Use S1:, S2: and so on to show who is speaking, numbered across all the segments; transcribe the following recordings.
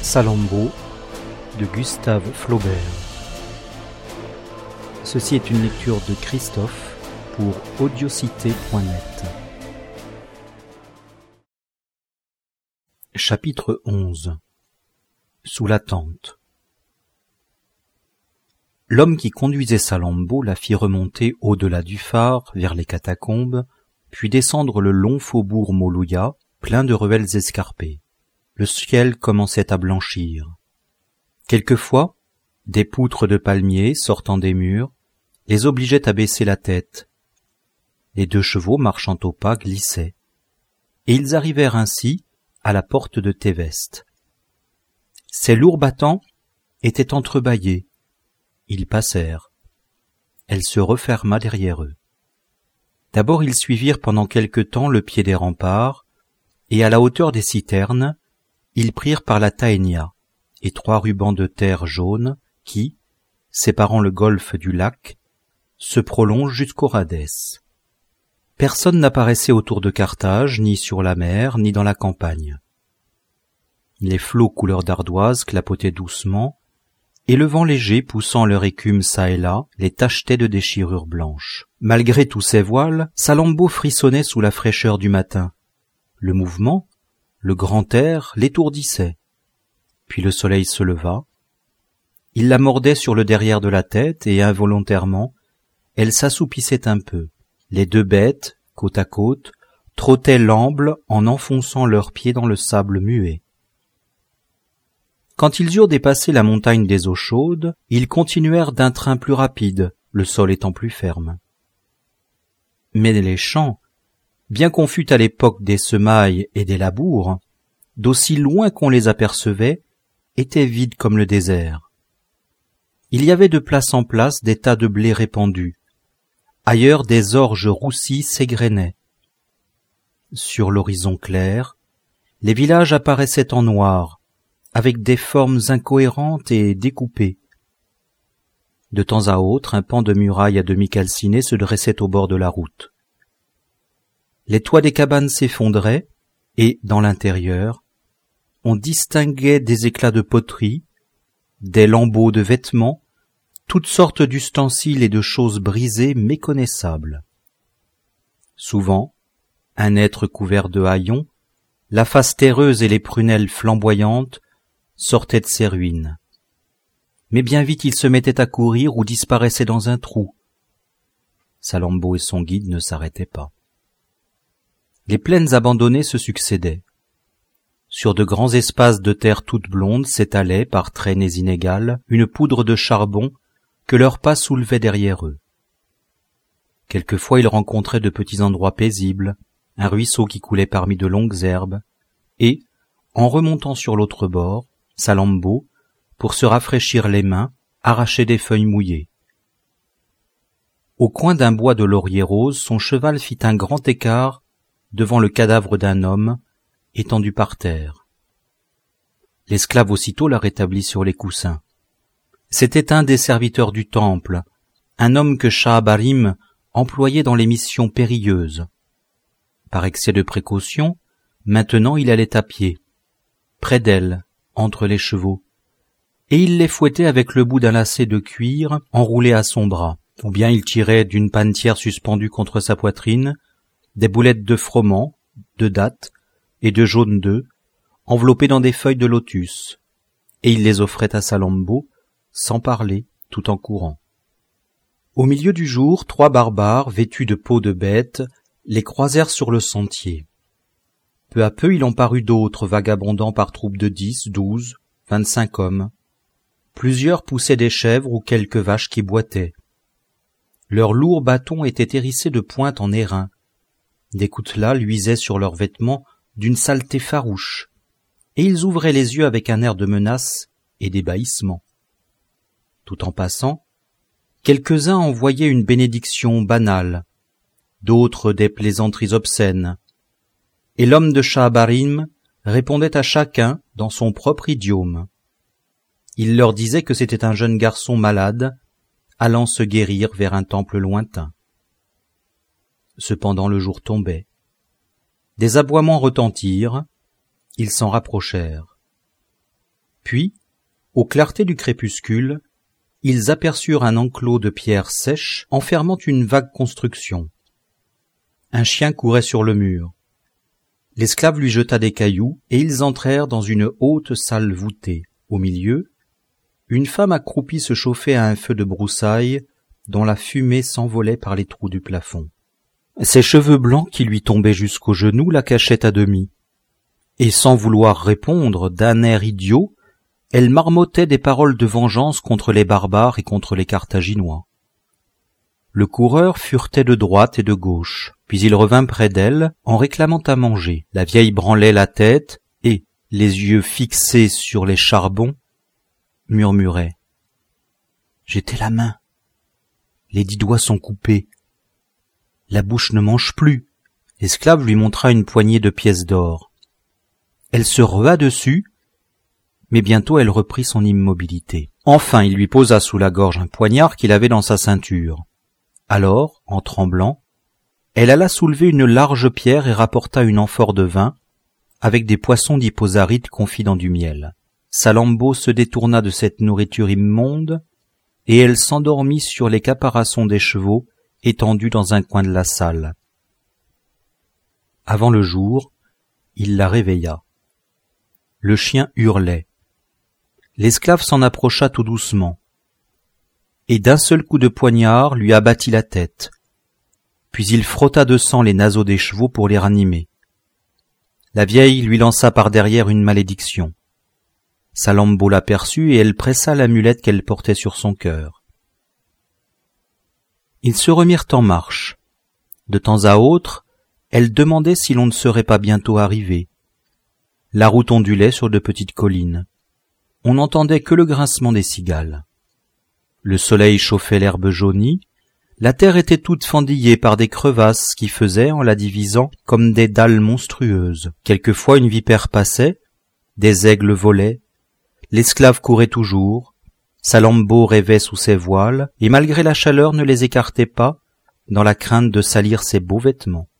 S1: Salammbô de Gustave Flaubert. Ceci est une lecture de Christophe pour audiocité.net. Chapitre 11. Sous la tente. L'homme qui conduisait Salammbô la fit remonter au-delà du phare, vers les catacombes, puis descendre le long faubourg Molouya, plein de ruelles escarpées. Le ciel commençait à blanchir. Quelquefois, des poutres de palmiers sortant des murs les obligeaient à baisser la tête. Les 2 chevaux marchant au pas glissaient, et ils arrivèrent ainsi à la porte de Téveste. Ses lourds battants étaient entrebâillés. Ils passèrent. Elle se referma derrière eux. D'abord ils suivirent pendant quelque temps le pied des remparts, et à la hauteur des citernes, ils prirent par la Taenia, étroit ruban de terre jaune qui, séparant le golfe du lac, se prolonge jusqu'au Rhadès. Personne n'apparaissait autour de Carthage, ni sur la mer, ni dans la campagne. Les flots couleur d'ardoise clapotaient doucement, et le vent léger poussant leur écume çà et là les tachetait de déchirures blanches. Malgré tous ces voiles, Salammbô frissonnait sous la fraîcheur du matin. Le mouvement, le grand air l'étourdissait. Puis le soleil se leva. Il la mordait sur le derrière de la tête et involontairement, elle s'assoupissait un peu. Les 2 bêtes, côte à côte, trottaient l'amble en enfonçant leurs pieds dans le sable muet. Quand ils eurent dépassé la montagne des eaux chaudes, ils continuèrent d'un train plus rapide, le sol étant plus ferme. Mais les champs, bien qu'on fût à l'époque des semailles et des labours, d'aussi loin qu'on les apercevait, étaient vides comme le désert. Il y avait de place en place des tas de blé répandus. Ailleurs, des orges roussies s'égrenaient. Sur l'horizon clair, les villages apparaissaient en noir, avec des formes incohérentes et découpées. De temps à autre, un pan de muraille à demi calciné se dressait au bord de la route. Les toits des cabanes s'effondraient, et, dans l'intérieur, on distinguait des éclats de poterie, des lambeaux de vêtements, toutes sortes d'ustensiles et de choses brisées méconnaissables. Souvent, un être couvert de haillons, la face terreuse et les prunelles flamboyantes, sortait de ses ruines. Mais bien vite il se mettait à courir ou disparaissait dans un trou. Salammbô et son guide ne s'arrêtaient pas. Les plaines abandonnées se succédaient. Sur de grands espaces de terre toute blonde s'étalait, par traînées inégales, une poudre de charbon que leurs pas soulevaient derrière eux. Quelquefois ils rencontraient de petits endroits paisibles, un ruisseau qui coulait parmi de longues herbes, et, en remontant sur l'autre bord, Salammbô, pour se rafraîchir les mains, arrachait des feuilles mouillées. Au coin d'un bois de laurier rose, son cheval fit un grand écart devant le cadavre d'un homme, étendu par terre. L'esclave aussitôt la rétablit sur les coussins. C'était un des serviteurs du temple, un homme que Schahabarim employait dans les missions périlleuses. Par excès de précaution, maintenant il allait à pied, près d'elle, entre les chevaux, et il les fouettait avec le bout d'un lacet de cuir enroulé à son bras, ou bien il tirait d'une panetière suspendue contre sa poitrine des boulettes de froment, de dattes et de jaune d'œufs, enveloppées dans des feuilles de lotus, et il les offrait à Salammbô, sans parler, tout en courant. Au milieu du jour, 3 barbares, vêtus de peaux de bêtes, les croisèrent sur le sentier. Peu à peu, il en parut d'autres, vagabondant par troupes de 10, 12, 25 hommes. Plusieurs poussaient des chèvres ou quelques vaches qui boitaient. Leurs lourds bâtons étaient hérissés de pointes en airain. Des coutelas luisaient sur leurs vêtements d'une saleté farouche, et ils ouvraient les yeux avec un air de menace et d'ébahissement. Tout en passant, quelques-uns envoyaient une bénédiction banale, d'autres des plaisanteries obscènes, et l'homme de Schahabarim répondait à chacun dans son propre idiome. Il leur disait que c'était un jeune garçon malade, allant se guérir vers un temple lointain. Cependant le jour tombait. Des aboiements retentirent, ils s'en rapprochèrent. Puis, aux clartés du crépuscule, ils aperçurent un enclos de pierres sèches enfermant une vague construction. Un chien courait sur le mur. L'esclave lui jeta des cailloux et ils entrèrent dans une haute salle voûtée. Au milieu, une femme accroupie se chauffait à un feu de broussailles dont la fumée s'envolait par les trous du plafond. Ses cheveux blancs qui lui tombaient jusqu'aux genoux la cachaient à demi. Et sans vouloir répondre, d'un air idiot, elle marmottait des paroles de vengeance contre les barbares et contre les Carthaginois. Le coureur furetait de droite et de gauche, puis il revint près d'elle en réclamant à manger. La vieille branlait la tête et, les yeux fixés sur les charbons, murmurait « J'ai la main. Les 10 doigts sont coupés. La bouche ne mange plus. » L'esclave lui montra une poignée de pièces d'or. Elle se rua dessus, mais bientôt elle reprit son immobilité. Enfin, il lui posa sous la gorge un poignard qu'il avait dans sa ceinture. Alors, en tremblant, elle alla soulever une large pierre et rapporta une amphore de vin, avec des poissons d'Hippozaryte confits dans du miel. Salammbô se détourna de cette nourriture immonde, et elle s'endormit sur les caparaçons des chevaux étendus dans un coin de la salle. Avant le jour, il la réveilla. Le chien hurlait. L'esclave s'en approcha tout doucement, et d'un seul coup de poignard lui abattit la tête. Puis il frotta de sang les naseaux des chevaux pour les ranimer. La vieille lui lança par derrière une malédiction. Salammbô l'aperçut et elle pressa l'amulette qu'elle portait sur son cœur. Ils se remirent en marche. De temps à autre, elle demandait si l'on ne serait pas bientôt arrivé. La route ondulait sur de petites collines. On n'entendait que le grincement des cigales. Le soleil chauffait l'herbe jaunie, la terre était toute fendillée par des crevasses qui faisaient, en la divisant, comme des dalles monstrueuses. Quelquefois une vipère passait, des aigles volaient, l'esclave courait toujours, Salammbô rêvait sous ses voiles, et malgré la chaleur ne les écartait pas, dans la crainte de salir ses beaux vêtements.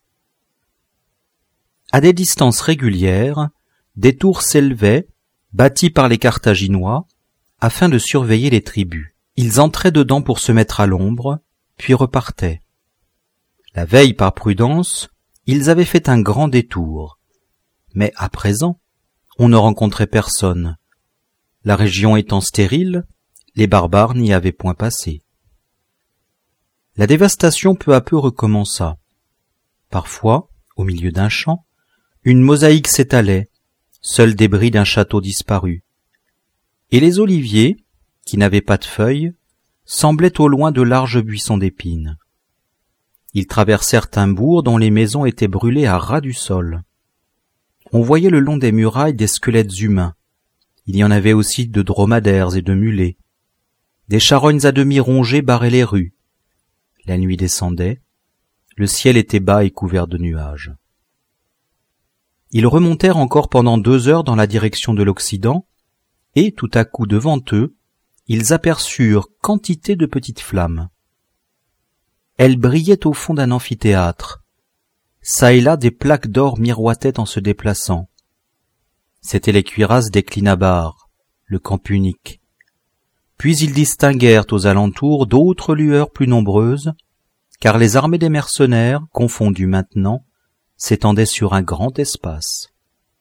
S1: À des distances régulières, des tours s'élevaient, bâties par les Carthaginois, afin de surveiller les tribus. Ils entraient dedans pour se mettre à l'ombre, puis repartaient. La veille, par prudence, ils avaient fait un grand détour. Mais à présent, on ne rencontrait personne. La région étant stérile, les barbares n'y avaient point passé. La dévastation peu à peu recommença. Parfois, au milieu d'un champ, une mosaïque s'étalait, seul débris d'un château disparu. Et les oliviers, qui n'avaient pas de feuilles, semblaient au loin de larges buissons d'épines. Ils traversèrent un bourg dont les maisons étaient brûlées à ras du sol. On voyait le long des murailles des squelettes humains. Il y en avait aussi de dromadaires et de mulets. Des charognes à demi rongées barraient les rues. La nuit descendait, le ciel était bas et couvert de nuages. Ils remontèrent encore pendant 2 heures dans la direction de l'Occident, et tout à coup devant eux, ils aperçurent quantité de petites flammes. Elles brillaient au fond d'un amphithéâtre. Çà et là des plaques d'or miroitaient en se déplaçant. C'étaient les cuirasses des Clinabares, le camp punique. Puis ils distinguèrent aux alentours d'autres lueurs plus nombreuses, car les armées des mercenaires, confondues maintenant, s'étendaient sur un grand espace.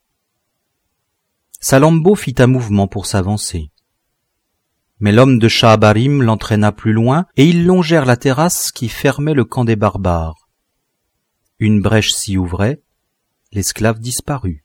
S1: Salammbô fit un mouvement pour s'avancer. Mais l'homme de Sha'abarim l'entraîna plus loin, et ils longèrent la terrasse qui fermait le camp des barbares. Une brèche s'y ouvrait, l'esclave disparut.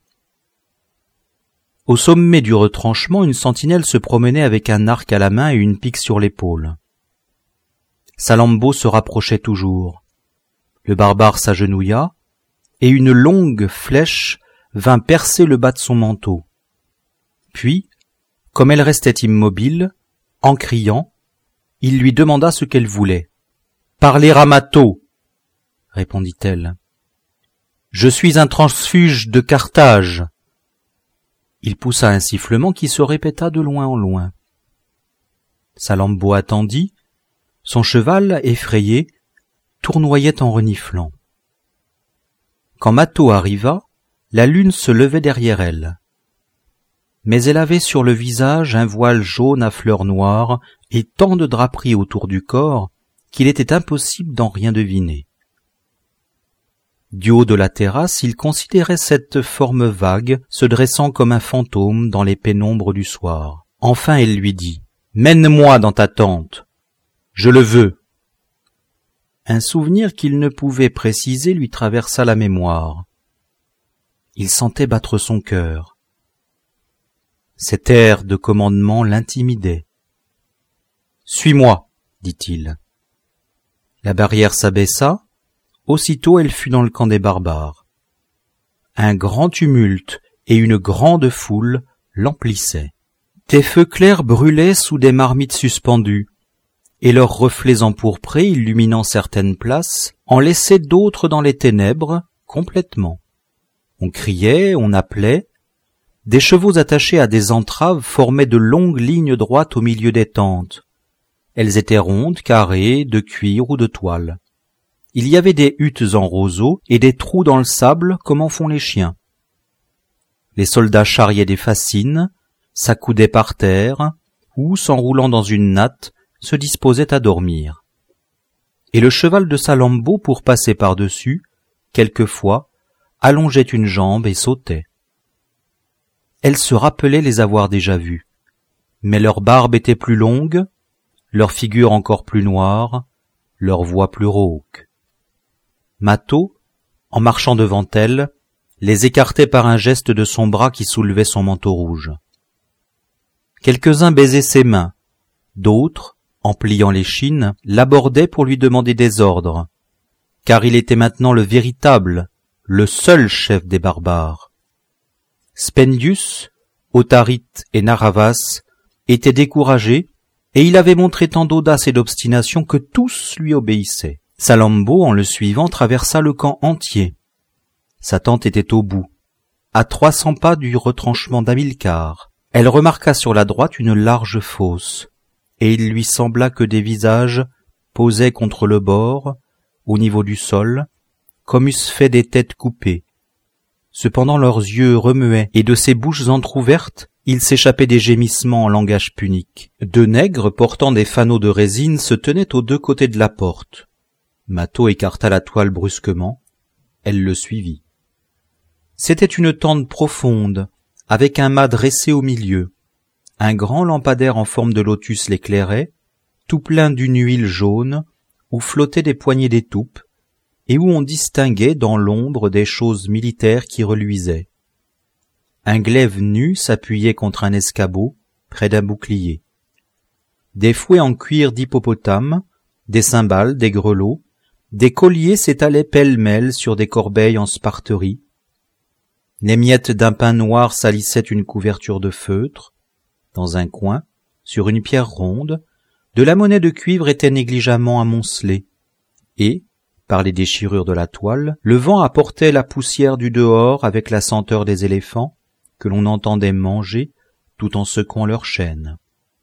S1: Au sommet du retranchement, une sentinelle se promenait avec un arc à la main et une pique sur l'épaule. Salammbô se rapprochait toujours. Le barbare s'agenouilla, et une longue flèche vint percer le bas de son manteau. Puis, comme elle restait immobile, en criant, il lui demanda ce qu'elle voulait. « Parlez à Mato !» répondit-elle. « Je suis un transfuge de Carthage. » Il poussa un sifflement qui se répéta de loin en loin. Salammbô attendit, son cheval, effrayé, tournoyait en reniflant. Quand Mato arriva, la lune se levait derrière elle. mais elle avait sur le visage un voile jaune à fleurs noires et tant de draperies autour du corps qu'il était impossible d'en rien deviner. Du haut de la terrasse, il considérait cette forme vague se dressant comme un fantôme dans les pénombres du soir. Enfin elle lui dit « Mène-moi dans ta tente. Je le veux. » Un souvenir qu'il ne pouvait préciser lui traversa la mémoire. Il sentait battre son cœur. Cet air de commandement l'intimidait. « Suis-moi, » dit-il. La barrière s'abaissa, aussitôt elle fut dans le camp des barbares. Un grand tumulte et une grande foule l'emplissaient. Des feux clairs brûlaient sous des marmites suspendues, et leurs reflets empourprés illuminant certaines places en laissaient d'autres dans les ténèbres complètement. On criait, on appelait. Des chevaux attachés à des entraves formaient de longues lignes droites au milieu des tentes. Elles étaient rondes, carrées, de cuir ou de toile. Il y avait des huttes en roseaux et des trous dans le sable comme en font les chiens. Les soldats charriaient des fascines, s'accoudaient par terre, ou, s'enroulant dans une natte, se disposaient à dormir. Et le cheval de Salammbô, pour passer par-dessus, quelquefois, allongeait une jambe et sautait. Elle se rappelait les avoir déjà vus, mais leur barbe était plus longue, leur figure encore plus noire, leur voix plus rauque. Mâtho, en marchant devant elle, les écartait par un geste de son bras qui soulevait son manteau rouge. Quelques-uns baisaient ses mains, d'autres, en pliant l'échine, l'abordaient pour lui demander des ordres, car il était maintenant le véritable, le seul chef des barbares. Spendius, Autharite et Narr'havas étaient découragés, et il avait montré tant d'audace et d'obstination que tous lui obéissaient. Salammbô, en le suivant, traversa le camp entier. Sa tente était au bout, à 300 pas du retranchement d'Hamilcar. Elle remarqua sur la droite une large fosse, et il lui sembla que des visages posaient contre le bord, au niveau du sol, comme eussent fait des têtes coupées. Cependant leurs yeux remuaient, et de ces bouches entr'ouvertes, il s'échappait des gémissements en langage punique. 2 nègres portant des fanaux de résine se tenaient aux 2 côtés de la porte. Mâtho écarta la toile brusquement. Elle le suivit. C'était une tente profonde, avec un mât dressé au milieu. Un grand lampadaire en forme de lotus l'éclairait, tout plein d'une huile jaune, où flottaient des poignées d'étoupe, et où on distinguait dans l'ombre des choses militaires qui reluisaient. Un glaive nu s'appuyait contre un escabeau, près d'un bouclier. Des fouets en cuir d'hippopotame, des cymbales, des grelots, des colliers s'étalaient pêle-mêle sur des corbeilles en sparterie. Les miettes d'un pain noir salissaient une couverture de feutre. Dans un coin, sur une pierre ronde, de la monnaie de cuivre était négligemment amoncelée, et, par les déchirures de la toile, le vent apportait la poussière du dehors avec la senteur des éléphants, que l'on entendait manger tout en secouant leurs chaînes.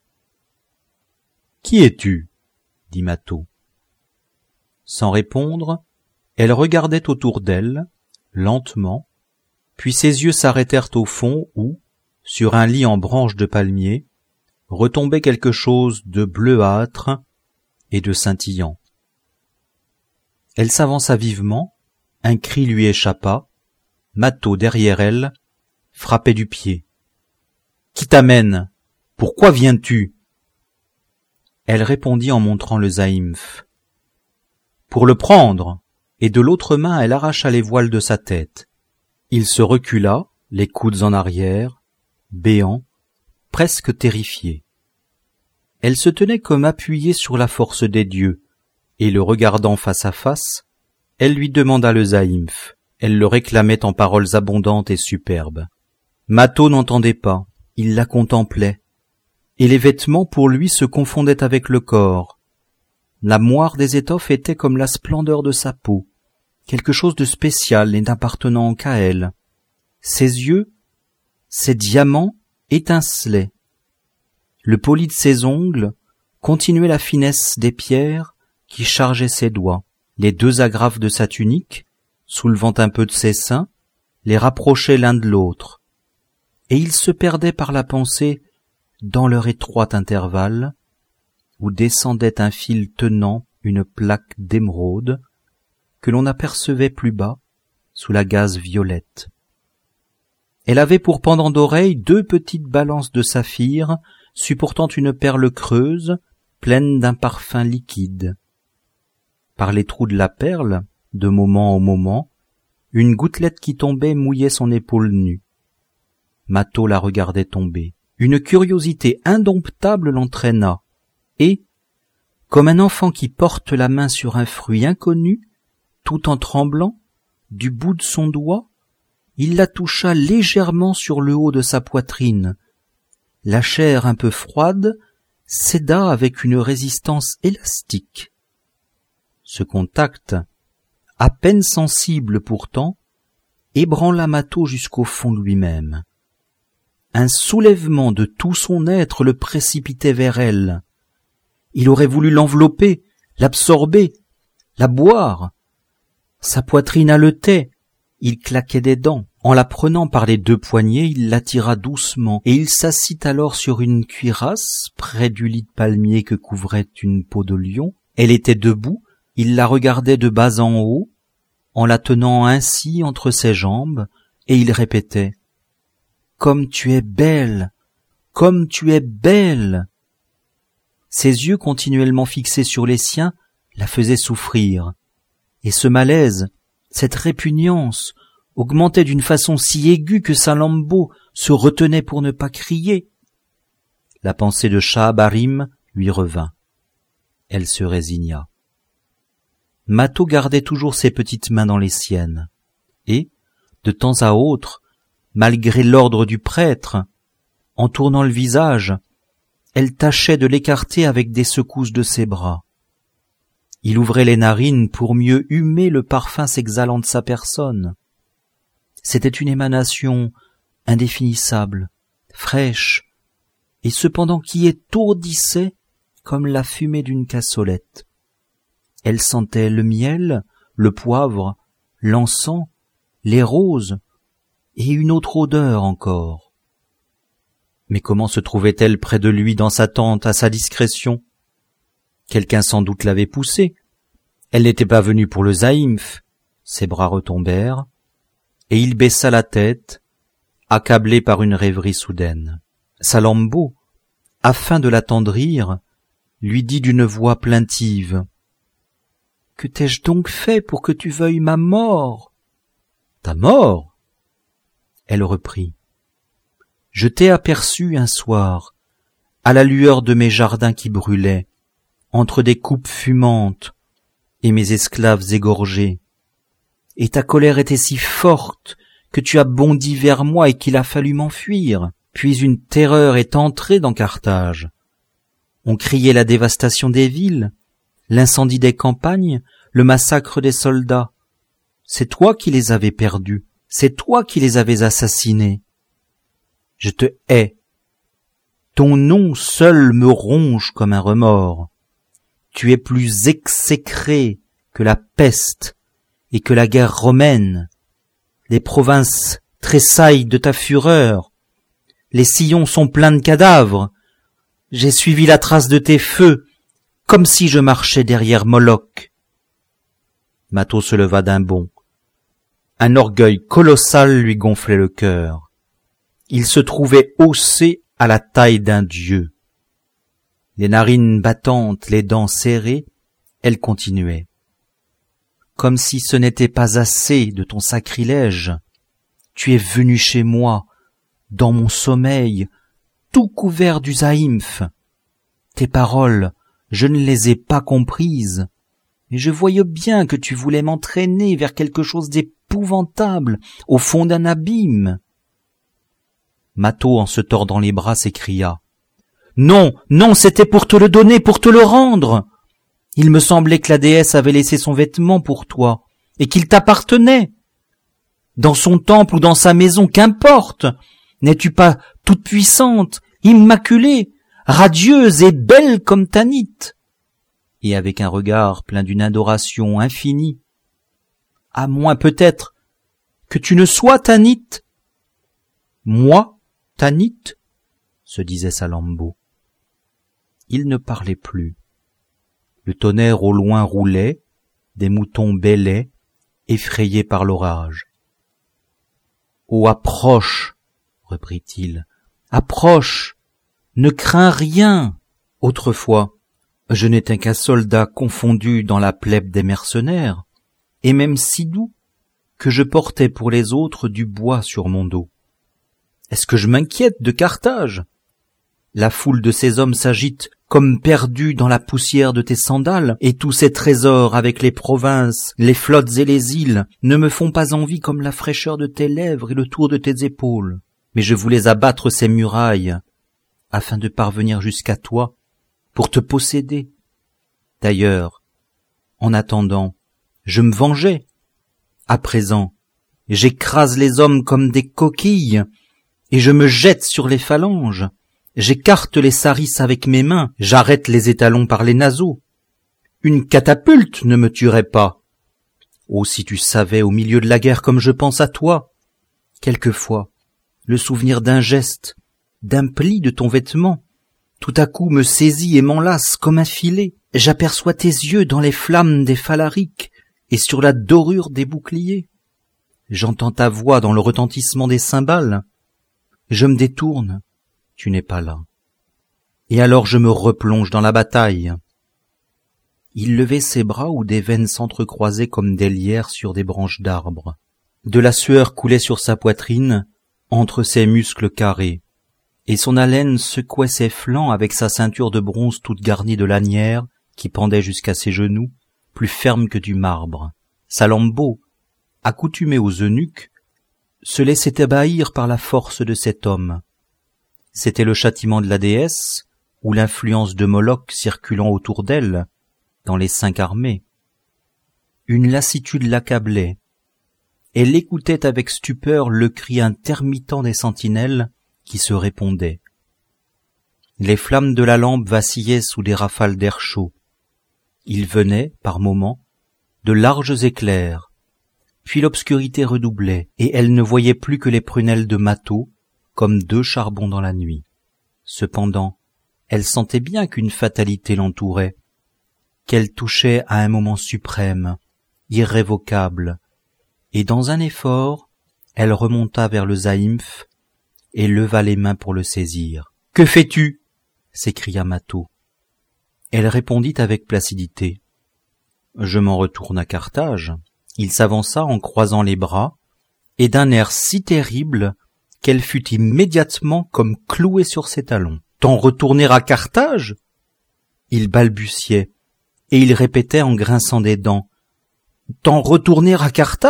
S1: « Qui es-tu » dit Mâtho. Sans répondre, elle regardait autour d'elle, lentement, puis ses yeux s'arrêtèrent au fond où, sur un lit en branches de palmier, retombait quelque chose de bleuâtre et de scintillant. Elle s'avança vivement, un cri lui échappa, Mâtho derrière elle frappait du pied. « Qui t'amène ? Pourquoi viens-tu » Elle répondit en montrant le zaïmph. Pour le prendre, et de l'autre main elle arracha les voiles de sa tête. Il se recula, les coudes en arrière, béant, presque terrifié. Elle se tenait comme appuyée sur la force des dieux, et le regardant face à face, elle lui demanda le zaïmph. Elle le réclamait en paroles abondantes et superbes. Mâtho n'entendait pas, il la contemplait, et les vêtements pour lui se confondaient avec le corps. La moire des étoffes était comme la splendeur de sa peau, quelque chose de spécial et n'appartenant qu'à elle. Ses yeux, ses diamants, étincelaient. Le poli de ses ongles continuait la finesse des pierres qui chargeaient ses doigts. Les 2 agrafes de sa tunique, soulevant un peu de ses seins, les rapprochaient l'un de l'autre. et ils se perdaient par la pensée dans leur étroit intervalle, où descendait un fil tenant une plaque d'émeraude que l'on apercevait plus bas sous la gaze violette. Elle avait pour pendant d'oreille 2 petites balances de saphir supportant une perle creuse pleine d'un parfum liquide. Par les trous de la perle, de moment en moment, une gouttelette qui tombait mouillait son épaule nue. Matteo la regardait tomber. Une curiosité indomptable l'entraîna, et, comme un enfant qui porte la main sur un fruit inconnu, tout en tremblant, du bout de son doigt, il la toucha légèrement sur le haut de sa poitrine. La chair un peu froide céda avec une résistance élastique. Ce contact, à peine sensible pourtant, ébranla Matteo jusqu'au fond de lui-même. Un soulèvement de tout son être le précipitait vers elle. Il aurait voulu l'envelopper, l'absorber, la boire. Sa poitrine haletait, il claquait des dents. En la prenant par les 2 poignets, il l'attira doucement, et il s'assit alors sur une cuirasse, près du lit de palmier que couvrait une peau de lion. Elle était debout, il la regardait de bas en haut, en la tenant ainsi entre ses jambes, et il répétait « Comme tu es belle! Comme tu es belle !» Ses yeux continuellement fixés sur les siens la faisaient souffrir, et ce malaise, cette répugnance, augmentait d'une façon si aiguë que Salammbô se retenait pour ne pas crier. La pensée de Schahabarim lui revint. Elle se résigna. Matteo gardait toujours ses petites mains dans les siennes, et, de temps à autre, malgré l'ordre du prêtre, en tournant le visage, elle tâchait de l'écarter avec des secousses de ses bras. Il ouvrait les narines pour mieux humer le parfum s'exhalant de sa personne. C'était une émanation indéfinissable, fraîche, et cependant qui étourdissait comme la fumée d'une cassolette. Elle sentait le miel, le poivre, l'encens, les roses, et une autre odeur encore. Mais comment se trouvait-elle près de lui dans sa tente, à sa discrétion? Quelqu'un sans doute l'avait poussée. Elle n'était pas venue pour le zaïmph. Ses bras retombèrent, et il baissa la tête, accablé par une rêverie soudaine. Salammbô, afin de l'attendrir, lui dit d'une voix plaintive « Que t'ai-je donc fait pour que tu veuilles ma mort ?» « Ta mort ?» Elle reprit. « Je t'ai aperçu un soir, à la lueur de mes jardins qui brûlaient, entre des coupes fumantes et mes esclaves égorgés. Et ta colère était si forte que tu as bondi vers moi et qu'il a fallu m'enfuir. Puis une terreur est entrée dans Carthage. On criait la dévastation des villes, l'incendie des campagnes, le massacre des soldats. C'est toi qui les avais perdus, c'est toi qui les avais assassinés. Je te hais. Ton nom seul me ronge comme un remords. Tu es plus exécré que la peste et que la guerre romaine. Les provinces tressaillent de ta fureur. Les sillons sont pleins de cadavres. J'ai suivi la trace de tes feux, comme si je marchais derrière Moloch. Matteo se leva d'un bond. Un orgueil colossal lui gonflait le cœur. Il se trouvait haussé à la taille d'un dieu. Les narines battantes, les dents serrées, elle continuait. Comme si ce n'était pas assez de ton sacrilège, tu es venu chez moi, dans mon sommeil, tout couvert du zaïmph. Tes paroles, je ne les ai pas comprises, et je voyais bien que tu voulais m'entraîner vers quelque chose d'épouvantable, au fond d'un abîme. Matteo, en se tordant les bras, s'écria. « Non, non, c'était pour te le donner, pour te le rendre. Il me semblait que la déesse avait laissé son vêtement pour toi, et qu'il t'appartenait. Dans son temple ou dans sa maison, qu'importe. N'es-tu pas toute puissante, immaculée, radieuse et belle comme Tanit ?» Et avec un regard plein d'une adoration infinie. « À moins peut-être que tu ne sois Tanit. Moi, Tanit, se disait Salammbô. Il ne parlait plus. Le tonnerre au loin roulait, des moutons bêlaient, effrayés par l'orage. « Oh, approche !» reprit-il. « Approche ! Ne crains rien ! Autrefois, je n'étais qu'un soldat confondu dans la plèbe des mercenaires, et même si doux que je portais pour les autres du bois sur mon dos. Est-ce que je m'inquiète de Carthage ? La foule de ces hommes s'agite comme perdue dans la poussière de tes sandales, et tous ces trésors avec les provinces, les flottes et les îles ne me font pas envie comme la fraîcheur de tes lèvres et le tour de tes épaules. Mais je voulais abattre ces murailles, afin de parvenir jusqu'à toi, pour te posséder. D'ailleurs, en attendant, je me vengeais. À présent, j'écrase les hommes comme des coquilles, et je me jette sur les phalanges. J'écarte les sarisses avec mes mains, j'arrête les étalons par les naseaux. Une catapulte ne me tuerait pas. Oh, si tu savais au milieu de la guerre comme je pense à toi. Quelquefois, le souvenir d'un geste, d'un pli de ton vêtement, tout à coup me saisit et m'enlace comme un filet. J'aperçois tes yeux dans les flammes des phalariques et sur la dorure des boucliers. J'entends ta voix dans le retentissement des cymbales. Je me détourne. Tu n'es pas là. Et alors je me replonge dans la bataille. » Il levait ses bras où des veines s'entrecroisaient comme des lierres sur des branches d'arbres. De la sueur coulait sur sa poitrine, entre ses muscles carrés, et son haleine secouait ses flancs avec sa ceinture de bronze toute garnie de lanières qui pendait jusqu'à ses genoux, plus ferme que du marbre. Salammbô, accoutumée aux eunuques, se laissait ébahir par la force de cet homme. C'était le châtiment de la déesse, ou l'influence de Moloch circulant autour d'elle, dans les 5 armées. Une lassitude l'accablait. Elle écoutait avec stupeur le cri intermittent des sentinelles qui se répondaient. Les flammes de la lampe vacillaient sous des rafales d'air chaud. Il venait, par moments, de larges éclairs, puis l'obscurité redoublait, et elle ne voyait plus que les prunelles de Mâtho, comme 2 charbons dans la nuit. Cependant, elle sentait bien qu'une fatalité l'entourait, qu'elle touchait à un moment suprême, irrévocable, et dans un effort, elle remonta vers le zaïmph et leva les mains pour le saisir. « Que fais-tu » s'écria Mâtho. Elle répondit avec placidité. « Je m'en retourne à Carthage. » Il s'avança en croisant les bras, et d'un air si terrible qu'elle fut immédiatement comme clouée sur ses talons. « T'en retourner à Carthage ?» Il balbutiait, et il répétait en grinçant des dents. « T'en retourner à Carthage ?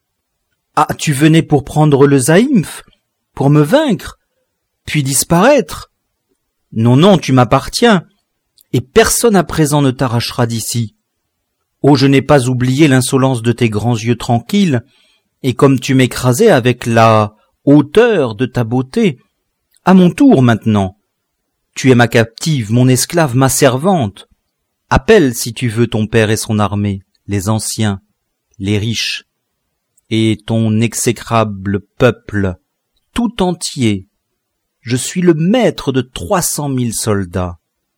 S1: Ah, tu venais pour prendre le zaïmph, pour me vaincre, puis disparaître. Non, non, tu m'appartiens, et personne à présent ne t'arrachera d'ici. Oh, je n'ai pas oublié l'insolence de tes grands yeux tranquilles, et comme tu m'écrasais avec la hauteur de ta beauté, à mon tour maintenant. Tu es ma captive, mon esclave, ma servante. Appelle, si tu veux, ton père et son armée, les anciens, les riches, et ton exécrable peuple, tout entier. Je suis le maître de 300 000 soldats.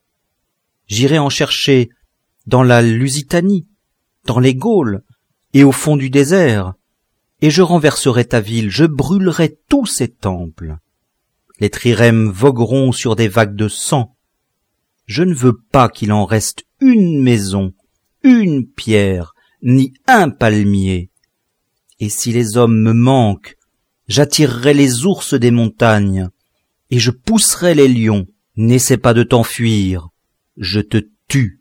S1: J'irai en chercher dans la Lusitanie, dans les Gaules, et au fond du désert, et je renverserai ta ville, je brûlerai tous ses temples. Les trirèmes vogueront sur des vagues de sang. Je ne veux pas qu'il en reste une maison, une pierre, ni un palmier. Et si les hommes me manquent, j'attirerai les ours des montagnes, et je pousserai les lions. N'essaie pas de t'enfuir, je te tue.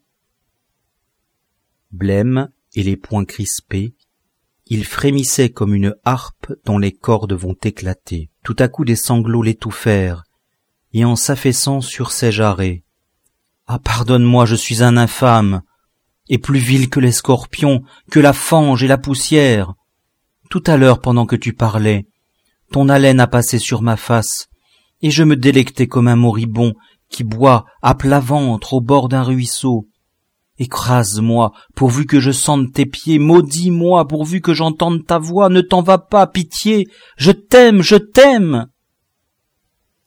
S1: Blême et les poings crispés, il frémissait comme une harpe dont les cordes vont éclater. Tout à coup des sanglots l'étouffèrent, et en s'affaissant sur ses jarrets. « Ah, pardonne-moi, je suis un infâme, et plus vil que les scorpions, que la fange et la poussière. Tout à l'heure, pendant que tu parlais, ton haleine a passé sur ma face, et je me délectais comme un moribond qui boit à plat ventre au bord d'un ruisseau. Écrase-moi, pourvu que je sente tes pieds, maudis-moi, pourvu que j'entende ta voix, ne t'en va pas, pitié, je t'aime, je t'aime. »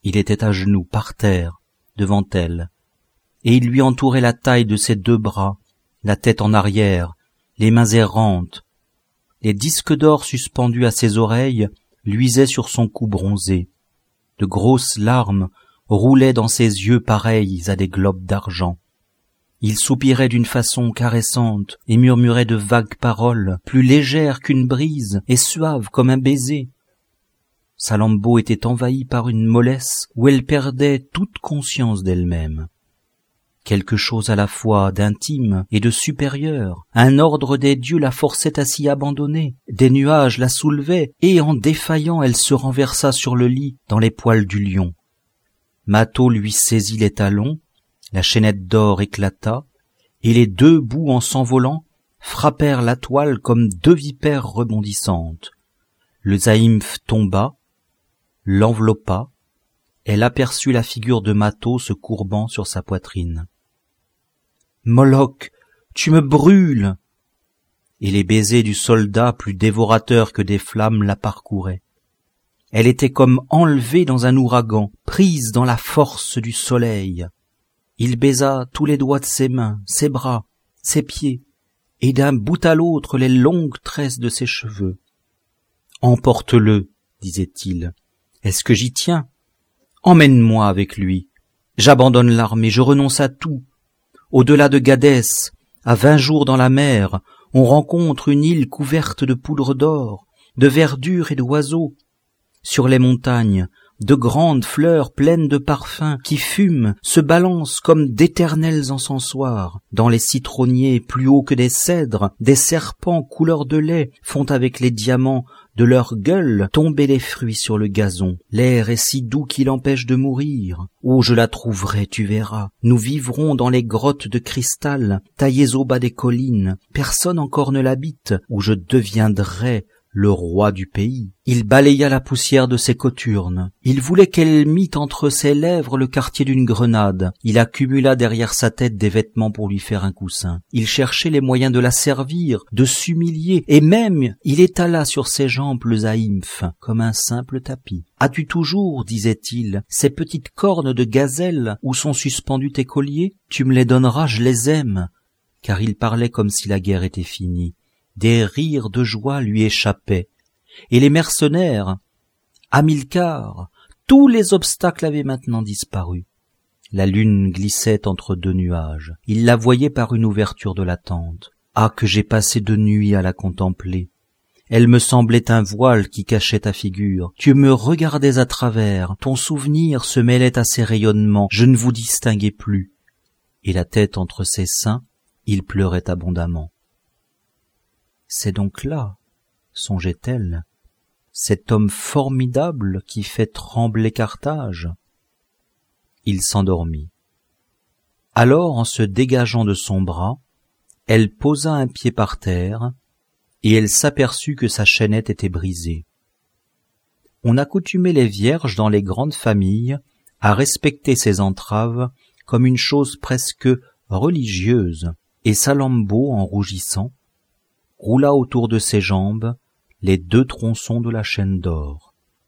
S1: Il était à genoux, par terre, devant elle, et il lui entourait la taille de ses 2 bras, la tête en arrière, les mains errantes. Les disques d'or suspendus à ses oreilles luisaient sur son cou bronzé. De grosses larmes roulaient dans ses yeux pareils à des globes d'argent. Il soupirait d'une façon caressante et murmurait de vagues paroles, plus légères qu'une brise et suaves comme un baiser. Salammbô était envahie par une mollesse où elle perdait toute conscience d'elle-même. Quelque chose à la fois d'intime et de supérieur, un ordre des dieux la forçait à s'y abandonner, des nuages la soulevaient, et en défaillant elle se renversa sur le lit dans les poils du lion. Mato lui saisit les talons, la chaînette d'or éclata, et les 2 bouts en s'envolant frappèrent la toile comme 2 vipères rebondissantes. Le zaïmph tomba, l'enveloppa, elle aperçut la figure de Mato se courbant sur sa poitrine. « Moloch, tu me brûles !» Et les baisers du soldat, plus dévorateurs que des flammes, la parcouraient. Elle était comme enlevée dans un ouragan, prise dans la force du soleil. Il baisa tous les doigts de ses mains, ses bras, ses pieds, et d'un bout à l'autre les longues tresses de ses cheveux. « Emporte-le, disait-il. Est-ce que j'y tiens? Emmène-moi avec lui. J'abandonne l'armée, je renonce à tout. Au-delà de Gadès, à 20 jours dans la mer, on rencontre une île couverte de poudre d'or, de verdure et d'oiseaux. Sur les montagnes, de grandes fleurs pleines de parfums qui fument, se balancent comme d'éternels encensoirs. Dans les citronniers plus hauts que des cèdres, des serpents couleur de lait font avec les diamants de leur gueule tomber les fruits sur le gazon. L'air est si doux qu'il empêche de mourir. Où je la trouverai, tu verras. Nous vivrons dans les grottes de cristal, taillées au bas des collines. Personne encore ne l'habite, où je deviendrai le roi du pays. Il balaya la poussière de ses cothurnes. Il voulait qu'elle mît entre ses lèvres le quartier d'une grenade. Il accumula derrière sa tête des vêtements pour lui faire un coussin. Il cherchait les moyens de la servir, de s'humilier, et même il étala sur ses jambes le zaïmph, comme un simple tapis. « As-tu toujours, disait-il, ces petites cornes de gazelle où sont suspendus tes colliers? Tu me les donneras, je les aime. » Car il parlait comme si la guerre était finie. Des rires de joie lui échappaient, et les mercenaires, Hamilcar, tous les obstacles avaient maintenant disparu. La lune glissait entre 2 nuages. Il la voyait par une ouverture de la tente. Ah, que j'ai passé de nuits à la contempler. Elle me semblait un voile qui cachait ta figure. Tu me regardais à travers, ton souvenir se mêlait à ses rayonnements, je ne vous distinguais plus. Et la tête entre ses seins, il pleurait abondamment. C'est donc là, songeait-elle, cet homme formidable qui fait trembler Carthage. Il s'endormit. Alors, en se dégageant de son bras, elle posa un pied par terre, et elle s'aperçut que sa chaînette était brisée. On accoutumait les vierges dans les grandes familles à respecter ces entraves comme une chose presque religieuse, et Salammbô, en rougissant, roula autour de ses jambes les 2 tronçons de la chaîne d'or.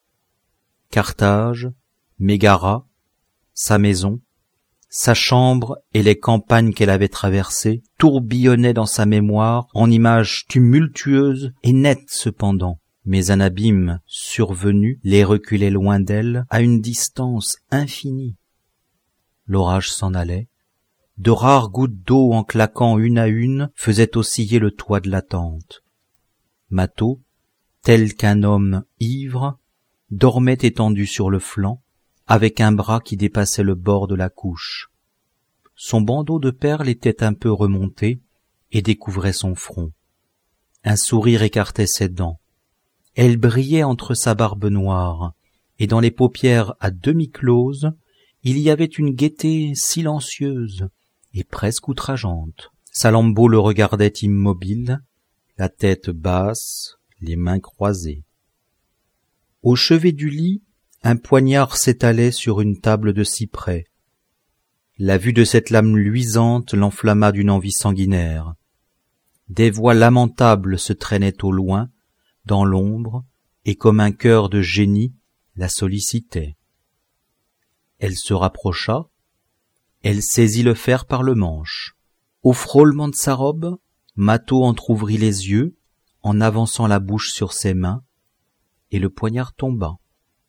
S1: Carthage, Mégara, sa maison, sa chambre et les campagnes qu'elle avait traversées tourbillonnaient dans sa mémoire en images tumultueuses et nettes cependant, mais un abîme survenu les reculait loin d'elle à une distance infinie. L'orage s'en allait. De rares gouttes d'eau en claquant une à une faisaient osciller le toit de la tente. Mato, tel qu'un homme ivre, dormait étendu sur le flanc, avec un bras qui dépassait le bord de la couche. Son bandeau de perles était un peu remonté et découvrait son front. Un sourire écartait ses dents. Elle brillait entre sa barbe noire, et dans les paupières à demi closes, il y avait une gaieté silencieuse et presque outrageante. Salammbô le regardait immobile, la tête basse, les mains croisées. Au chevet du lit, un poignard s'étalait sur une table de cyprès. La vue de cette lame luisante l'enflamma d'une envie sanguinaire. Des voix lamentables se traînaient au loin, dans l'ombre, et comme un chœur de génie la sollicitaient. Elle se rapprocha, elle saisit le fer par le manche. Au frôlement de sa robe, Mato entr'ouvrit les yeux, en avançant la bouche sur ses mains, et le poignard tomba.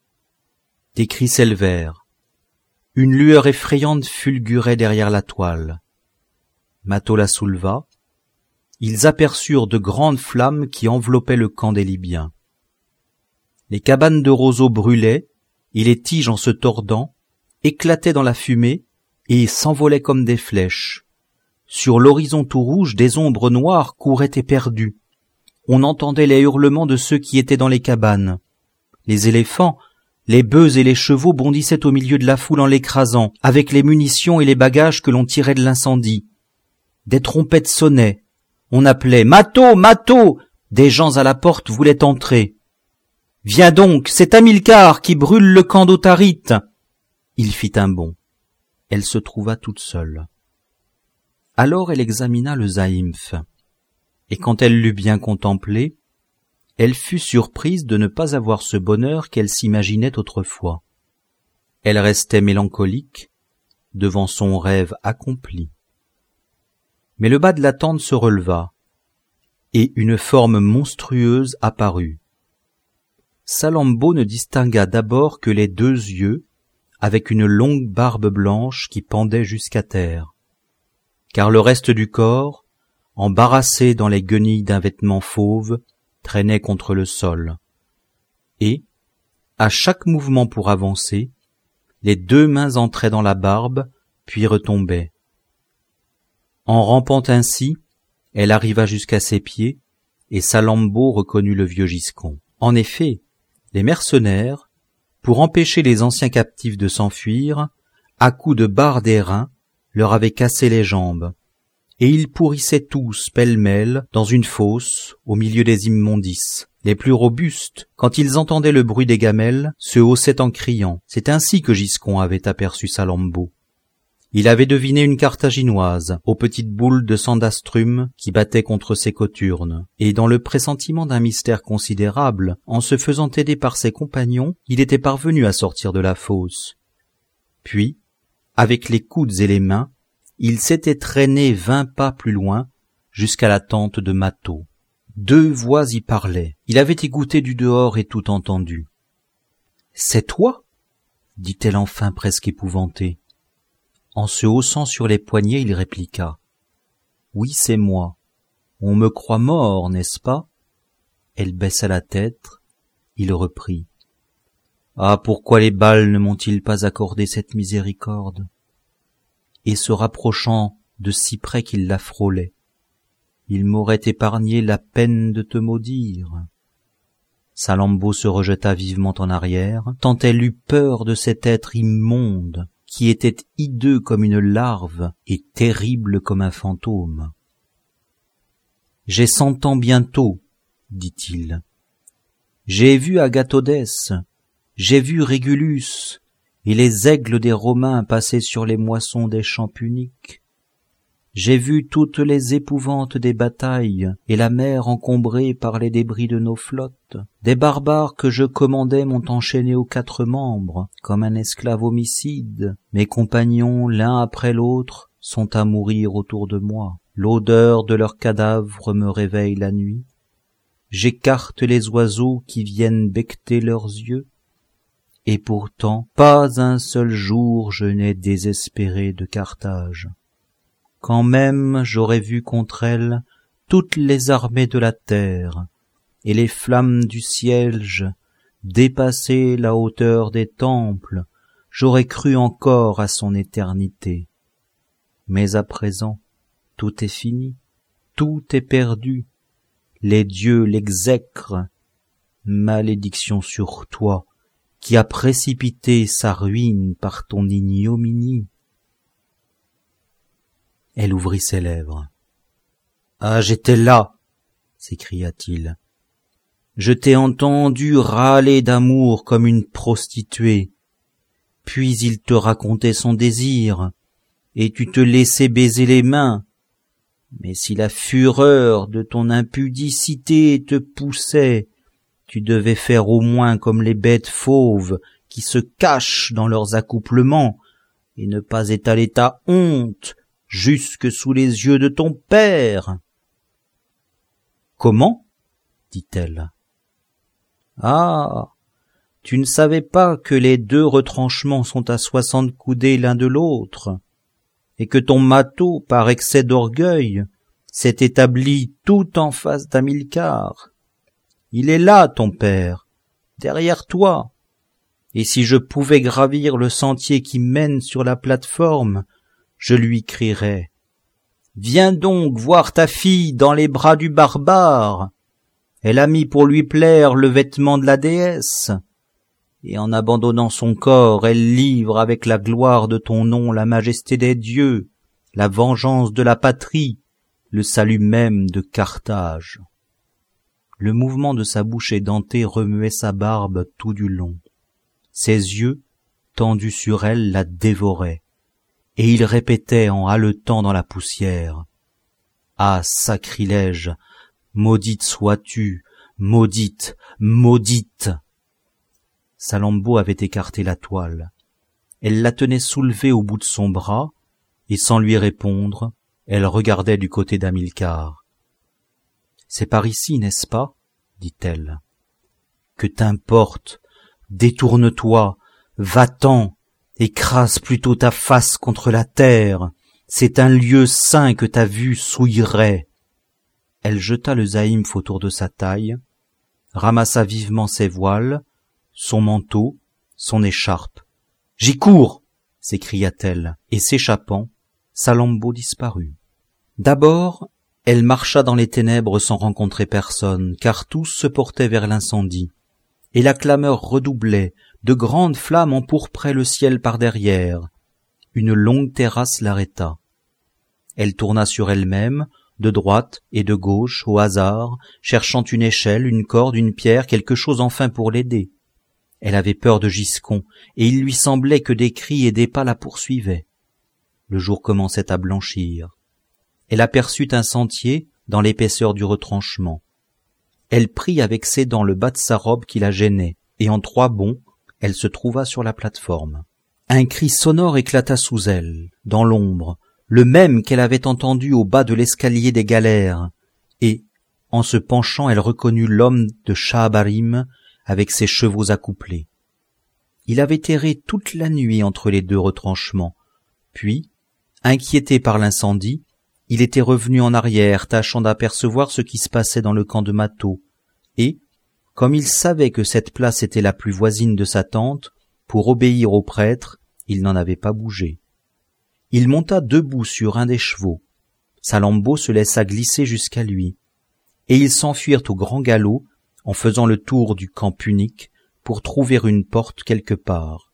S1: Des cris s'élevèrent. Une lueur effrayante fulgurait derrière la toile. Mato la souleva. Ils aperçurent de grandes flammes qui enveloppaient le camp des Libyens. Les cabanes de roseaux brûlaient, et les tiges en se tordant, éclataient dans la fumée et s'envolaient comme des flèches. Sur l'horizon tout rouge, des ombres noires couraient éperdues. On entendait les hurlements de ceux qui étaient dans les cabanes. Les éléphants, les bœufs et les chevaux bondissaient au milieu de la foule en l'écrasant, avec les munitions et les bagages que l'on tirait de l'incendie. Des trompettes sonnaient. On appelait « Mato, Mato !» Des gens à la porte voulaient entrer. « Viens donc, c'est Hamilcar qui brûle le camp d'Otharite !» Il fit un bond. Elle se trouva toute seule. Alors elle examina le zaïmph, et quand elle l'eut bien contemplé, elle fut surprise de ne pas avoir ce bonheur qu'elle s'imaginait autrefois. Elle restait mélancolique devant son rêve accompli. Mais le bas de la tente se releva, et une forme monstrueuse apparut. Salammbô ne distingua d'abord que les 2 yeux, avec une longue barbe blanche qui pendait jusqu'à terre, car le reste du corps, embarrassé dans les guenilles d'un vêtement fauve, traînait contre le sol. Et, à chaque mouvement pour avancer, les 2 mains entraient dans la barbe, puis retombaient. En rampant ainsi, elle arriva jusqu'à ses pieds, et Salammbô reconnut le vieux Giscon. En effet, les mercenaires, pour empêcher les anciens captifs de s'enfuir, à coups de barres d'airain, leur avaient cassé les jambes, et ils pourrissaient tous pêle-mêle dans une fosse au milieu des immondices. Les plus robustes, quand ils entendaient le bruit des gamelles, se haussaient en criant. C'est ainsi que Giscon avait aperçu Salammbô. Il avait deviné une Carthaginoise, aux petites boules de sang d'astrume qui battaient contre ses cothurnes, et dans le pressentiment d'un mystère considérable, en se faisant aider par ses compagnons, il était parvenu à sortir de la fosse. Puis, avec les coudes et les mains, il s'était traîné 20 pas plus loin, jusqu'à la tente de Mato. 2 voix y parlaient. Il avait écouté du dehors et tout entendu. « C'est toi ?» dit-elle enfin presque épouvantée. En se haussant sur les poignets, il répliqua. « Oui, c'est moi. On me croit mort, n'est-ce pas ?» Elle baissa la tête. Il reprit. « Ah, pourquoi les balles ne m'ont-ils pas accordé cette miséricorde ?» Et se rapprochant de si près qu'il la frôlait. « Il m'aurait épargné la peine de te maudire. » Salammbô se rejeta vivement en arrière, tant elle eut peur de cet être immonde, qui était hideux comme une larve et terrible comme un fantôme. « J'ai 100 ans bientôt, » dit-il. « J'ai vu Agathodès, j'ai vu Régulus, et les aigles des Romains passer sur les moissons des champs puniques. J'ai vu toutes les épouvantes des batailles, et la mer encombrée par les débris de nos flottes. Des barbares que je commandais m'ont enchaîné aux 4 membres, comme un esclave homicide. Mes compagnons, l'un après l'autre, sont à mourir autour de moi. L'odeur de leurs cadavres me réveille la nuit. J'écarte les oiseaux qui viennent becqueter leurs yeux. Et pourtant, pas un seul jour je n'ai désespéré de Carthage. Quand même j'aurais vu contre elle toutes les armées de la terre, et les flammes du siège dépasser la hauteur des temples, j'aurais cru encore à son éternité. Mais à présent, tout est fini, tout est perdu, les dieux l'exècrent. Malédiction sur toi, qui as précipité sa ruine par ton ignominie. Elle ouvrit ses lèvres. « Ah, j'étais là !» s'écria-t-il. « Je t'ai entendu râler d'amour comme une prostituée. Puis il te racontait son désir, et tu te laissais baiser les mains. Mais si la fureur de ton impudicité te poussait, tu devais faire au moins comme les bêtes fauves qui se cachent dans leurs accouplements, et ne pas étaler ta honte jusque sous les yeux de ton père. » « Comment ?» dit-elle. « Ah, tu ne savais pas que les 2 retranchements sont à 60 coudées l'un de l'autre, et que ton mâtho, par excès d'orgueil, s'est établi tout en face d'Hamilcar. Il est là, ton père, derrière toi, et si je pouvais gravir le sentier qui mène sur la plate-forme, je lui crierais: « Viens donc voir ta fille dans les bras du barbare. Elle a mis pour lui plaire le vêtement de la déesse, et en abandonnant son corps, elle livre avec la gloire de ton nom la majesté des dieux, la vengeance de la patrie, le salut même de Carthage. » Le mouvement de sa bouche édentée remuait sa barbe tout du long. Ses yeux, tendus sur elle, la dévoraient, et il répétait en haletant dans la poussière: « Ah, sacrilège! Maudite sois-tu! Maudite! Maudite !» Salammbô avait écarté la toile. Elle la tenait soulevée au bout de son bras, et sans lui répondre, elle regardait du côté d'Hamilcar. « C'est par ici, n'est-ce pas ?» dit-elle. « Que t'importe? Détourne-toi, va-t'en, écrase plutôt ta face contre la terre, c'est un lieu saint que ta vue souillerait. » Elle jeta le zaïmph autour de sa taille, ramassa vivement ses voiles, son manteau, son écharpe. « J'y cours !» s'écria-t-elle, et s'échappant, Salammbô disparut. D'abord, elle marcha dans les ténèbres sans rencontrer personne, car tous se portaient vers l'incendie, et la clameur redoublait, de grandes flammes empourpraient le ciel par derrière. Une longue terrasse l'arrêta. Elle tourna sur elle-même, de droite et de gauche, au hasard, cherchant une échelle, une corde, une pierre, quelque chose enfin pour l'aider. Elle avait peur de Giscon, et il lui semblait que des cris et des pas la poursuivaient. Le jour commençait à blanchir. Elle aperçut un sentier dans l'épaisseur du retranchement. Elle prit avec ses dents le bas de sa robe qui la gênait, et en 3 bonds, elle se trouva sur la plate-forme. Un cri sonore éclata sous elle, dans l'ombre, le même qu'elle avait entendu au bas de l'escalier des galères, et, en se penchant, elle reconnut l'homme de Sha'abarim avec ses chevaux accouplés. Il avait erré toute la nuit entre les 2 retranchements, puis, inquiété par l'incendie, il était revenu en arrière, tâchant d'apercevoir ce qui se passait dans le camp de Mâtho, et, comme il savait que cette place était la plus voisine de sa tente, pour obéir au prêtre, il n'en avait pas bougé. Il monta debout sur un des chevaux. Salammbô se laissa glisser jusqu'à lui, et ils s'enfuirent au grand galop, en faisant le tour du camp punique, pour trouver une porte quelque part.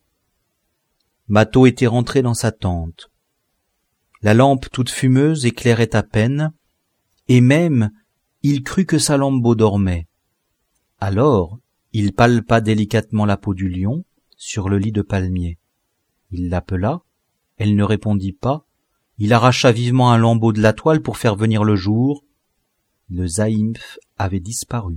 S1: Mâtho était rentré dans sa tente. La lampe toute fumeuse éclairait à peine, et même il crut que Salammbô dormait. Alors il palpa délicatement la peau du lion sur le lit de palmier. Il l'appela, elle ne répondit pas, il arracha vivement un lambeau de la toile pour faire venir le jour. Le zaïmph avait disparu.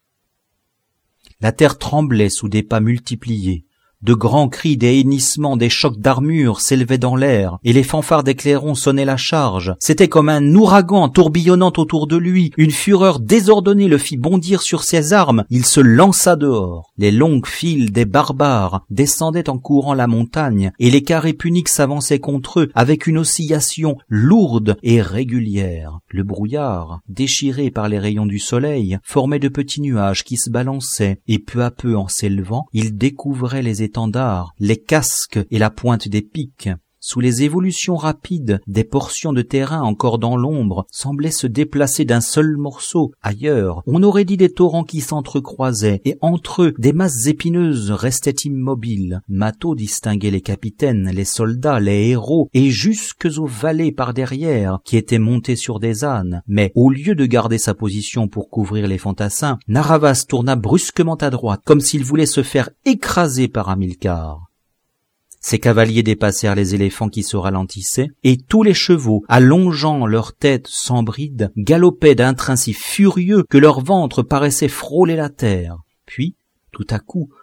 S1: La terre tremblait sous des pas multipliés. De grands cris, des hennissements, des chocs d'armure s'élevaient dans l'air, et les fanfares des clairons sonnaient la charge. C'était comme un ouragan tourbillonnant autour de lui. Une fureur désordonnée le fit bondir sur ses armes. Il se lança dehors. Les longues files des barbares descendaient en courant la montagne, et les carrés puniques s'avançaient contre eux avec une oscillation lourde et régulière. Le brouillard, déchiré par les rayons du soleil, formait de petits nuages qui se balançaient, et peu à peu, en s'élevant, il découvrait les étendards, les casques et la pointe des piques. Sous les évolutions rapides, des portions de terrain encore dans l'ombre semblaient se déplacer d'un seul morceau. Ailleurs, on aurait dit des torrents qui s'entrecroisaient, et entre eux, des masses épineuses restaient immobiles. Mâtho distinguait les capitaines, les soldats, les héros, et jusques aux valets par derrière, qui étaient montés sur des ânes. Mais, au lieu de garder sa position pour couvrir les fantassins, Narr'Havas tourna brusquement à droite, comme s'il voulait se faire écraser par Hamilcar. Ses cavaliers dépassèrent les éléphants qui se ralentissaient, et tous les chevaux, allongeant leur tête sans bride, galopaient d'un train si furieux que leur ventre paraissait frôler la terre. Puis, tout à coup,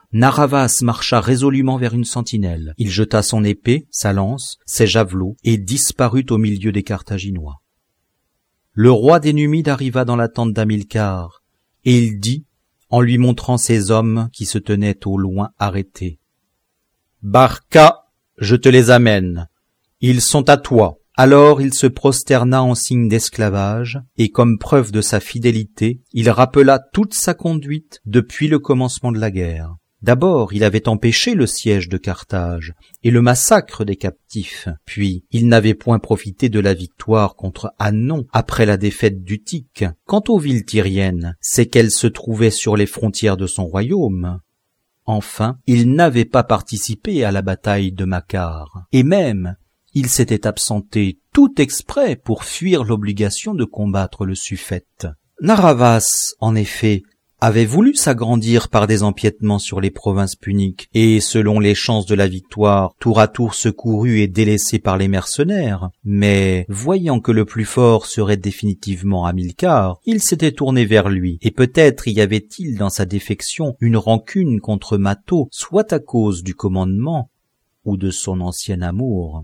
S1: Narr'Havas marcha résolument vers une sentinelle. Il jeta son épée, sa lance, ses javelots, et disparut au milieu des Carthaginois. Le roi des Numides arriva dans la tente d'Hamilcar, et il dit, en lui montrant ses hommes qui se tenaient au loin arrêtés, « Barca, je te les amène. Ils sont à toi. » Alors il se prosterna en signe d'esclavage, et comme preuve de sa fidélité, il rappela toute sa conduite depuis le commencement de la guerre. D'abord, il avait empêché le siège de Carthage et le massacre des captifs. Puis, il n'avait point profité de la victoire contre Hannon après la défaite d'Utique. Quant aux villes tyriennes, c'est qu'elles se trouvaient sur les frontières de son royaume. Enfin, il n'avait pas participé à la bataille de Macar. Et même, il s'était absenté tout exprès pour fuir l'obligation de combattre le suffète. Narr'Havas, en effet, avait voulu s'agrandir par des empiètements sur les provinces puniques, et selon les chances de la victoire, tour à tour secouru et délaissé par les mercenaires. Mais, voyant que le plus fort serait définitivement Hamilcar, il s'était tourné vers lui, et peut-être y avait-il dans sa défection une rancune contre Matho, soit à cause du commandement, ou de son ancien amour.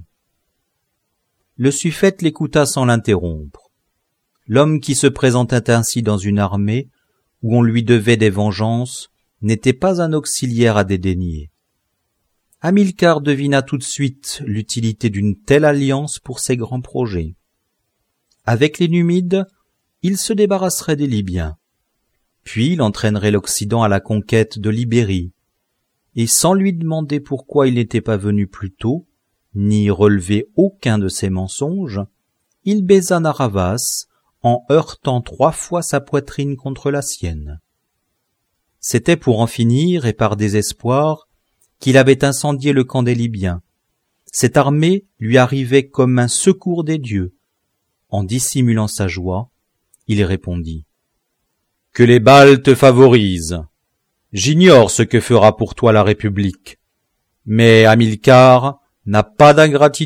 S1: Le suffète l'écouta sans l'interrompre. L'homme qui se présentait ainsi dans une armée, où on lui devait des vengeances, n'était pas un auxiliaire à dédaigner. Hamilcar devina tout de suite l'utilité d'une telle alliance pour ses grands projets. Avec les Numides, il se débarrasserait des Libyens. Puis il entraînerait l'Occident à la conquête de l'Ibérie. Et sans lui demander pourquoi il n'était pas venu plus tôt, ni relever aucun de ses mensonges, il baisa Narr'Havas en heurtant 3 fois sa poitrine contre la sienne. C'était pour en finir, et par désespoir, qu'il avait incendié le camp des Libyens. Cette armée lui arrivait comme un secours des dieux. En dissimulant sa joie, il répondit « Que les Baals te favorisent. J'ignore ce que fera pour toi la République. Mais Hamilcar n'a pas d'ingratitude. »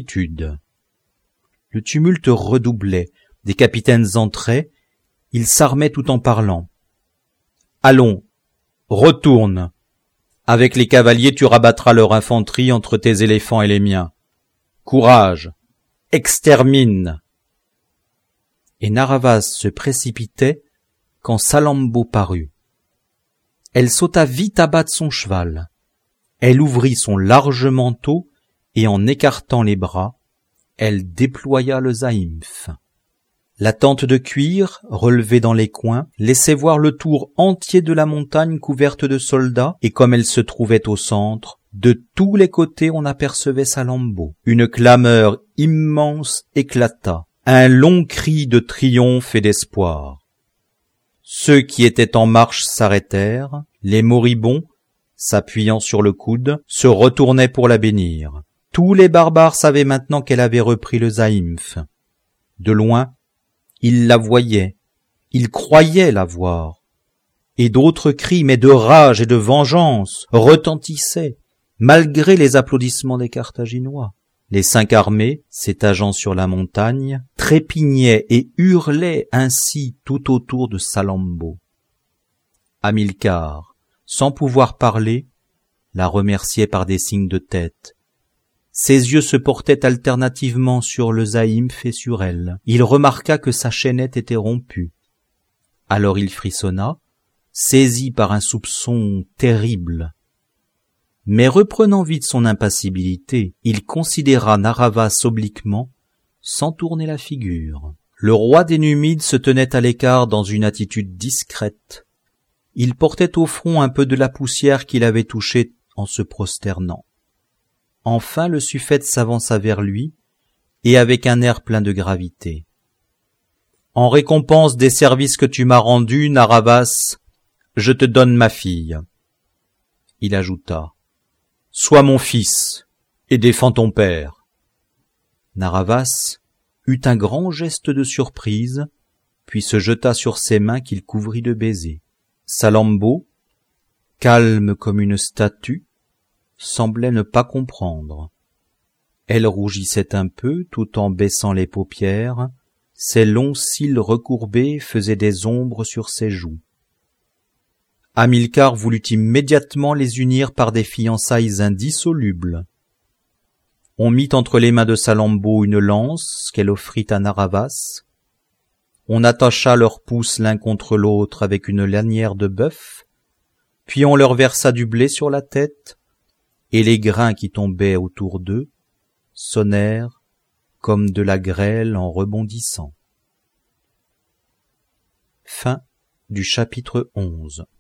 S1: Le tumulte redoublait, des capitaines entraient, ils s'armaient tout en parlant. « Allons, retourne. Avec les cavaliers tu rabattras leur infanterie entre tes éléphants et les miens. Courage, extermine !» Et Narr'Havas se précipitait quand Salammbô parut. Elle sauta vite à bas de son cheval. Elle ouvrit son large manteau et en écartant les bras, elle déploya le zaïmph. La tente de cuir, relevée dans les coins, laissait voir le tour entier de la montagne couverte de soldats, et comme elle se trouvait au centre, de tous les côtés on apercevait Salammbô. Une clameur immense éclata, un long cri de triomphe et d'espoir. Ceux qui étaient en marche s'arrêtèrent, les moribonds, s'appuyant sur le coude, se retournaient pour la bénir. Tous les barbares savaient maintenant qu'elle avait repris le zaïmph. De loin, ils la voyaient, ils croyaient la voir. Et d'autres cris, mais de rage et de vengeance, retentissaient, malgré les applaudissements des Carthaginois. Les 5 armées, s'étageant sur la montagne, trépignaient et hurlaient ainsi tout autour de Salammbô. Hamilcar, sans pouvoir parler, la remerciait par des signes de tête. Ses yeux se portaient alternativement sur le zaïmph et sur elle. Il remarqua que sa chaînette était rompue. Alors il frissonna, saisi par un soupçon terrible. Mais reprenant vite son impassibilité, il considéra Narr'Havas obliquement, sans tourner la figure. Le roi des Numides se tenait à l'écart dans une attitude discrète. Il portait au front un peu de la poussière qu'il avait touchée en se prosternant. Enfin le suffète s'avança vers lui, et avec un air plein de gravité. « En récompense des services que tu m'as rendus, Narr'Havas, je te donne ma fille. » Il ajouta, « Sois mon fils, et défends ton père. » Narr'Havas eut un grand geste de surprise, puis se jeta sur ses mains qu'il couvrit de baisers. Salammbô, calme comme une statue, semblait ne pas comprendre. Elle rougissait un peu tout en baissant les paupières, ses longs cils recourbés faisaient des ombres sur ses joues. « Hamilcar voulut immédiatement les unir par des fiançailles indissolubles. On mit entre les mains de Salammbô une lance qu'elle offrit à Narr'havas. On attacha leurs pouces l'un contre l'autre avec une lanière de bœuf, puis on leur versa du blé sur la tête, et les grains qui tombaient autour d'eux sonnèrent comme de la grêle en rebondissant. Fin du chapitre 11.